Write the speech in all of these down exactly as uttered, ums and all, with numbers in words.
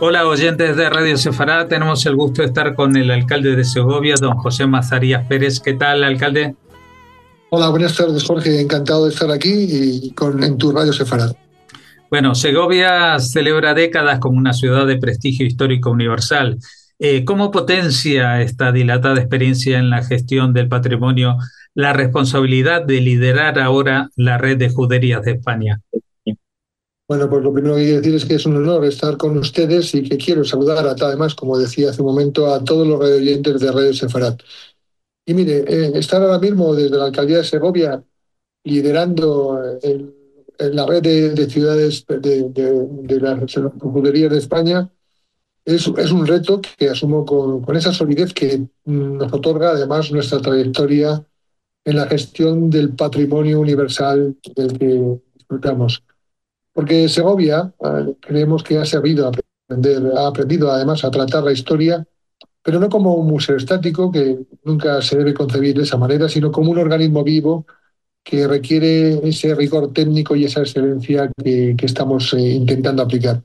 Hola oyentes de Radio Sefará, tenemos el gusto de estar con el alcalde de Segovia, don José Mazarías Pérez. ¿Qué tal, alcalde? Hola, buenas tardes, Jorge. Encantado de estar aquí y con, en tu radio Sefarad. Bueno, Segovia celebra décadas como una ciudad de prestigio histórico universal. Eh, ¿Cómo potencia esta dilatada experiencia en la gestión del patrimonio la responsabilidad de liderar ahora la red de juderías de España? Bueno, pues lo primero que quiero decir es que es un honor estar con ustedes y que quiero saludar, a, además, como decía hace un momento, a todos los radioyentes de Radio Sefarad. Y mire, eh, estar ahora mismo desde la alcaldía de Segovia liderando el, en la red de, de ciudades de, de, de las juderías de España es, es un reto que asumo con, con esa solidez que mm, nos otorga además nuestra trayectoria en la gestión del patrimonio universal del que disfrutamos. Porque Segovia eh, creemos que ha sabido aprender, ha aprendido además a tratar la historia, pero no como un museo estático, que nunca se debe concebir de esa manera, sino como un organismo vivo que requiere ese rigor técnico y esa excelencia que, que estamos eh, intentando aplicar.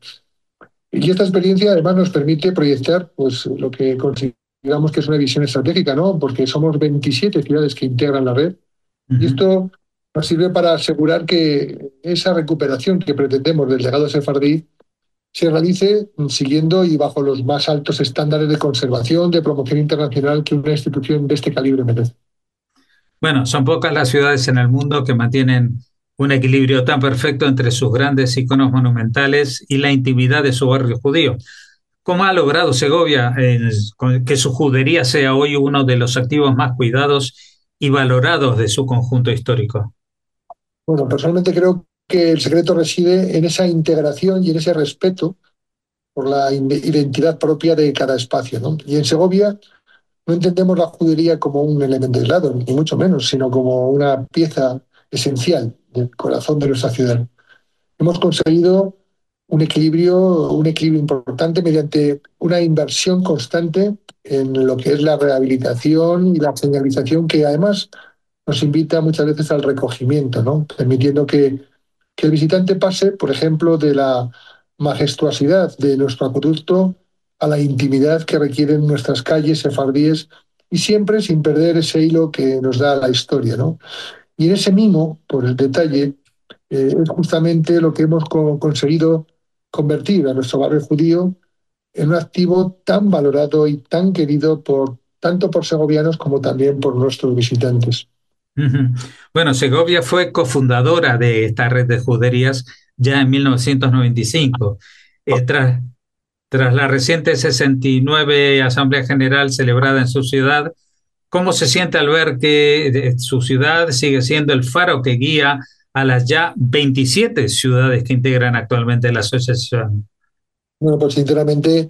Y esta experiencia además nos permite proyectar pues, lo que consideramos que es una visión estratégica, ¿no? Porque somos veintisiete ciudades que integran la red y Ujú. esto nos sirve para asegurar que esa recuperación que pretendemos del legado sefardí se realice siguiendo y bajo los más altos estándares de conservación, de promoción internacional que una institución de este calibre merece. Bueno, son pocas las ciudades en el mundo que mantienen un equilibrio tan perfecto entre sus grandes iconos monumentales y la intimidad de su barrio judío. ¿Cómo ha logrado Segovia eh, que su judería sea hoy uno de los activos más cuidados y valorados de su conjunto histórico? Bueno, personalmente creo que el secreto reside en esa integración y en ese respeto por la identidad propia de cada espacio, ¿no? Y en Segovia no entendemos la judería como un elemento aislado, ni mucho menos, sino como una pieza esencial del corazón de nuestra ciudad. Hemos conseguido un equilibrio, un equilibrio importante mediante una inversión constante en lo que es la rehabilitación y la señalización, que además nos invita muchas veces al recogimiento, ¿no? Permitiendo que, que el visitante pase, por ejemplo, de la majestuosidad de nuestro acueducto a la intimidad que requieren nuestras calles sefardíes y siempre sin perder ese hilo que nos da la historia, ¿no? Y en ese mimo, por el detalle, eh, es justamente lo que hemos co- conseguido convertir a nuestro barrio judío en un activo tan valorado y tan querido por tanto por segovianos como también por nuestros visitantes. Ujú. Bueno, Segovia fue cofundadora de esta red de juderías ya en mil novecientos noventa y cinco. Eh, tras, tras la reciente sesenta y nueve Asamblea General celebrada en su ciudad, ¿cómo se siente al ver que eh, su ciudad sigue siendo el faro que guía a las ya veintisiete ciudades que integran actualmente la asociación? Bueno, pues sinceramente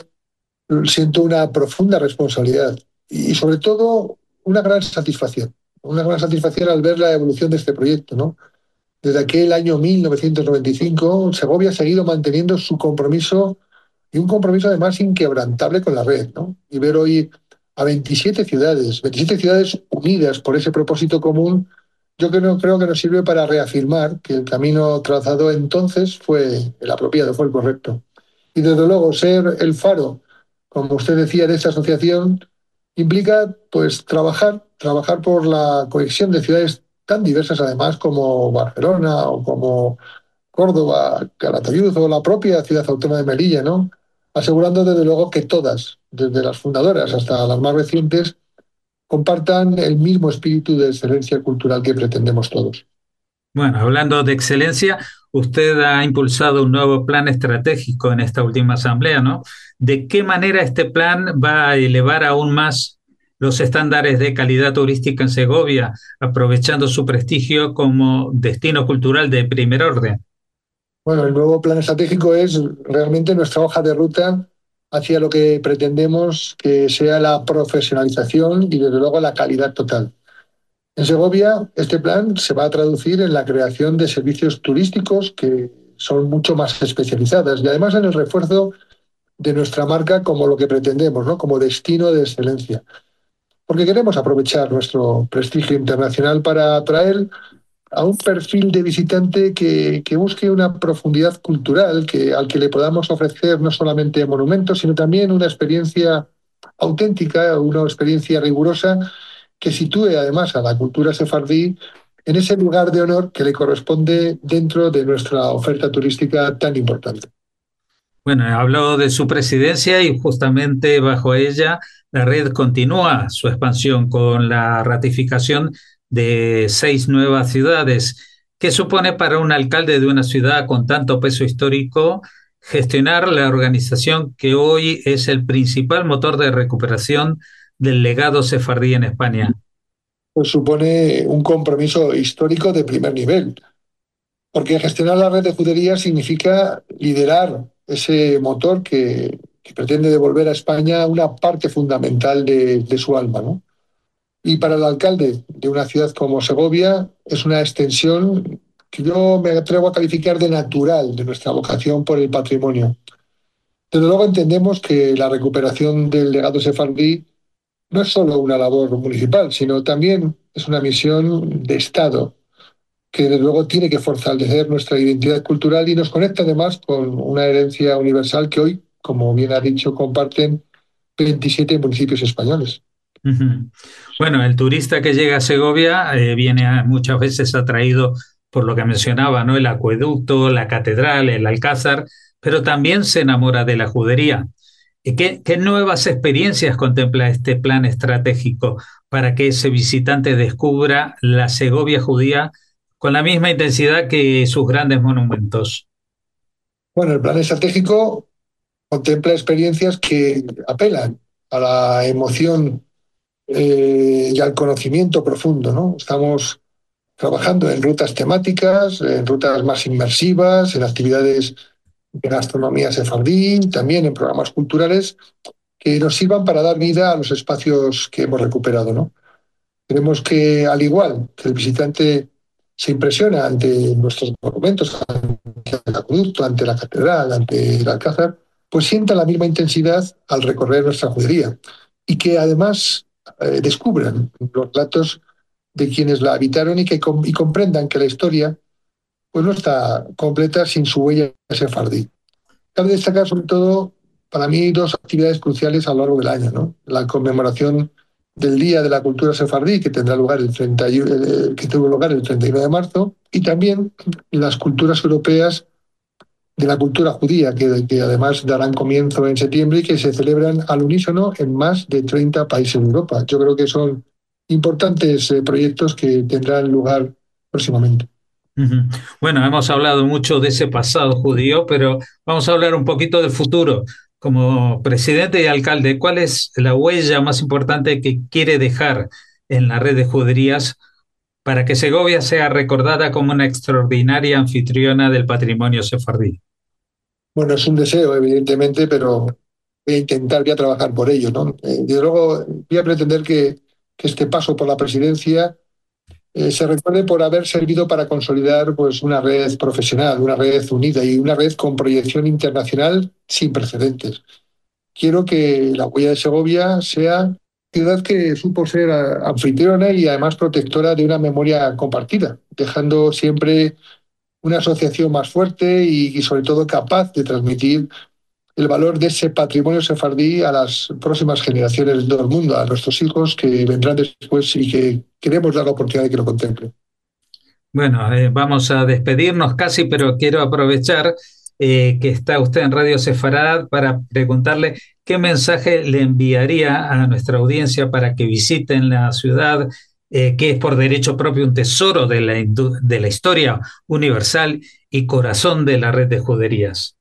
siento una profunda responsabilidad y sobre todo una gran satisfacción. Una gran satisfacción al ver la evolución de este proyecto, ¿no? Desde aquel año mil novecientos noventa y cinco, Segovia ha seguido manteniendo su compromiso y un compromiso además inquebrantable con la red, ¿no? Y ver hoy a veintisiete ciudades, veintisiete ciudades unidas por ese propósito común, yo creo, creo que nos sirve para reafirmar que el camino trazado entonces fue el apropiado, fue el correcto. Y desde luego ser el faro, como usted decía, de esta asociación, implica pues trabajar, trabajar por la conexión de ciudades tan diversas además como Barcelona o como Córdoba, Calatayud o la propia ciudad autónoma de Melilla, ¿no? Asegurando desde luego que todas, desde las fundadoras hasta las más recientes, compartan el mismo espíritu de excelencia cultural que pretendemos todos. Bueno, hablando de excelencia, usted ha impulsado un nuevo plan estratégico en esta última asamblea, ¿no? ¿De qué manera este plan va a elevar aún más los estándares de calidad turística en Segovia, aprovechando su prestigio como destino cultural de primer orden? Bueno, el nuevo plan estratégico es realmente nuestra hoja de ruta hacia lo que pretendemos que sea la profesionalización y desde luego la calidad total. En Segovia, este plan se va a traducir en la creación de servicios turísticos que son mucho más especializadas y además en el refuerzo de nuestra marca como lo que pretendemos, ¿no? Como destino de excelencia. Porque queremos aprovechar nuestro prestigio internacional para atraer a un perfil de visitante que, que busque una profundidad cultural, que, al que le podamos ofrecer no solamente monumentos, sino también una experiencia auténtica, una experiencia rigurosa que sitúe además a la cultura sefardí en ese lugar de honor que le corresponde dentro de nuestra oferta turística tan importante. Bueno, habló de su presidencia y justamente bajo ella la red continúa su expansión con la ratificación de seis nuevas ciudades. ¿Qué supone para un alcalde de una ciudad con tanto peso histórico gestionar la organización que hoy es el principal motor de recuperación del legado sefardí en España? Pues supone un compromiso histórico de primer nivel, porque gestionar la red de juderías significa liderar ese motor que, que pretende devolver a España una parte fundamental de, de su alma, ¿no? Y para el alcalde de una ciudad como Segovia es una extensión que yo me atrevo a calificar de natural de nuestra vocación por el patrimonio. Desde luego entendemos que la recuperación del legado sefardí no es solo una labor municipal, sino también es una misión de Estado que desde luego tiene que fortalecer nuestra identidad cultural y nos conecta además con una herencia universal que hoy, como bien ha dicho, comparten veintisiete municipios españoles. Ujú. Bueno, el turista que llega a Segovia eh, viene a- muchas veces atraído por lo que mencionaba, ¿no? El acueducto, la catedral, el alcázar, pero también se enamora de la judería. ¿Y ¿Qué, qué nuevas experiencias contempla este plan estratégico para que ese visitante descubra la Segovia judía con la misma intensidad que sus grandes monumentos? Bueno, el plan estratégico contempla experiencias que apelan a la emoción eh, y al conocimiento profundo, ¿no? Estamos trabajando en rutas temáticas, en rutas más inmersivas, en actividades de gastronomía sefardí, también en programas culturales que nos sirvan para dar vida a los espacios que hemos recuperado, ¿no? Tenemos que, al igual que el visitante se impresiona ante nuestros monumentos, ante el acueducto, ante la catedral, ante el alcázar, pues sienta la misma intensidad al recorrer nuestra judería y que además eh, descubran los datos de quienes la habitaron y que com- y comprendan que la historia pues no está completa sin su huella sefardí. Cabe destacar sobre todo para mí dos actividades cruciales a lo largo del año, ¿no? La conmemoración del Día de la Cultura Sefardí, que tendrá lugar el treinta, y- eh, que tuvo lugar el treinta y nueve de marzo, y también las culturas europeas de la cultura judía, que, que además darán comienzo en septiembre y que se celebran al unísono en más de treinta países de Europa. Yo creo que son importantes eh, proyectos que tendrán lugar próximamente. Ujú. Bueno, hemos hablado mucho de ese pasado judío, pero vamos a hablar un poquito del futuro. Como presidente y alcalde, ¿cuál es la huella más importante que quiere dejar en la red de juderías para que Segovia sea recordada como una extraordinaria anfitriona del patrimonio sefardí? Bueno, es un deseo, evidentemente, pero voy a intentar, voy a trabajar por ello, ¿no? Eh, desde luego, voy a pretender que, que este paso por la presidencia eh, se recuerde por haber servido para consolidar pues, una red profesional, una red unida y una red con proyección internacional sin precedentes. Quiero que la huella de Segovia sea ciudad que supo ser a- anfitriona y además protectora de una memoria compartida, dejando siempre una asociación más fuerte y, y sobre todo capaz de transmitir el valor de ese patrimonio sefardí a las próximas generaciones de todo el mundo, a nuestros hijos que vendrán después y que queremos dar la oportunidad de que lo contemplen. Bueno, eh, vamos a despedirnos casi, pero quiero aprovechar eh, que está usted en Radio Sefarad para preguntarle qué mensaje le enviaría a nuestra audiencia para que visiten la ciudad, eh, que es por derecho propio un tesoro de la, indu- de la historia universal y corazón de la red de juderías.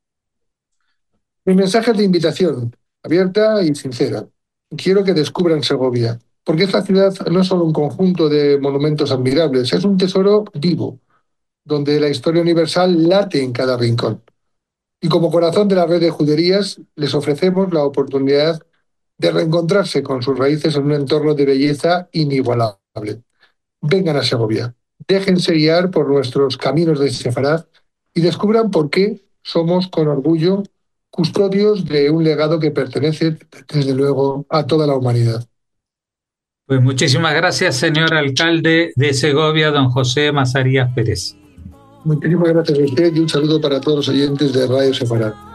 Mi mensaje es de invitación, abierta y sincera. Quiero que descubran Segovia, porque esta ciudad no es solo un conjunto de monumentos admirables, es un tesoro vivo, donde la historia universal late en cada rincón. Y como corazón de la red de juderías, les ofrecemos la oportunidad de reencontrarse con sus raíces en un entorno de belleza inigualable. Vengan a Segovia, déjense guiar por nuestros caminos de Sefarad y descubran por qué somos con orgullo custodios de un legado que pertenece, desde luego, a toda la humanidad. Pues muchísimas gracias, señor alcalde de Segovia, don José Mazarías Pérez. Muchísimas gracias a usted y un saludo para todos los oyentes de Radio Separado.